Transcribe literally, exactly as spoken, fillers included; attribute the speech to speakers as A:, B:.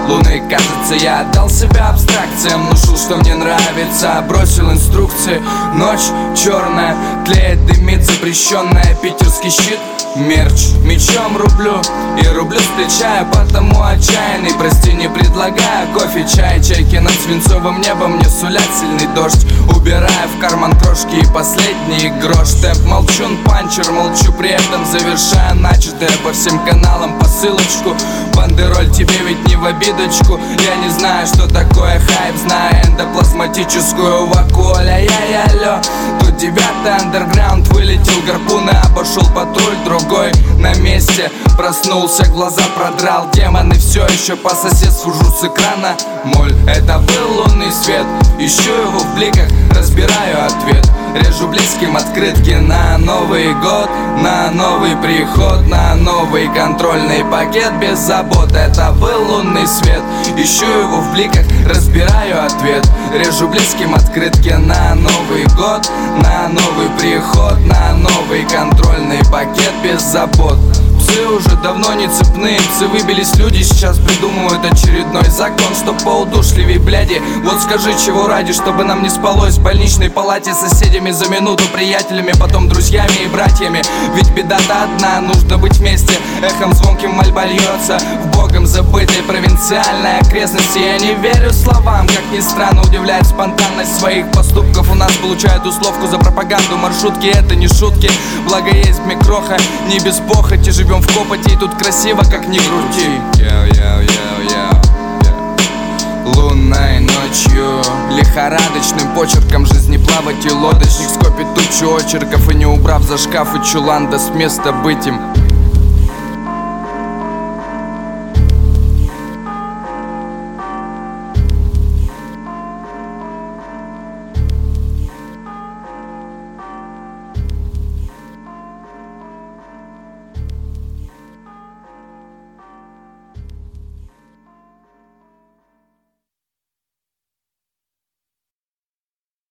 A: луны. Кажется, я отдал себя абстракциям, внушил, что мне нравится, бросил инструкции. Ночь черная, тлеет, дымит запрещенная, питерский щит. Мерч мечом рублю и рублю встречаю, потому отчаянный. Прости, не предлагаю кофе, чай, чайки над свинцовым небом мне сулят сильный дождь. Убираю в карман крошки и последний грош. Темп молчун, панчер, молчу, при этом завершая начатое по всем каналам посылочку. Бандероль тебе ведь не в обидочку. Я не знаю, что такое хайп, знаю эндоплазматическую ваку. Ля-я-я-лё, тут девятый андерграунд, вылетел гарпуны, обошел патруль, другой на месте. Проснулся, глаза продрал, демоны все еще по соседству жрут с экрана. Моль, это был лунный свет, ищу его в бликах, разбираю ответ. Режу близким открытки на Новый год, на новый приход, на новый контрольный пакет без забот. Это был лунный свет, ищу его в бликах, разбираю ответ. Режу близким открытки на Новый год, на новый приход, на новый контрольный пакет без забот. Псы уже давно не цепные, псы выбились люди, сейчас придумывают очередной закон, что поудушливей, бляди. Вот скажи, чего ради, чтобы нам не спалось в больничной палате, соседями за минуту, приятелями, потом друзьями и братьями. Ведь беда-то одна, нужно быть вместе. Эхом звонким мольба льется в богом забытой провинциальной окрестности. Я не верю словам, как ни странно, удивляет спонтанность своих поступков. У нас получают условку за пропаганду, маршрутки это не шутки. Благо есть микроха, не без похоти, живем в копоти, и тут красиво, как ни крути. Лунной ночью, лихорадочным почерком жизни плавать и лодочник скопит тучу очерков, и не убрав за шкаф и чулан, да с места быть им.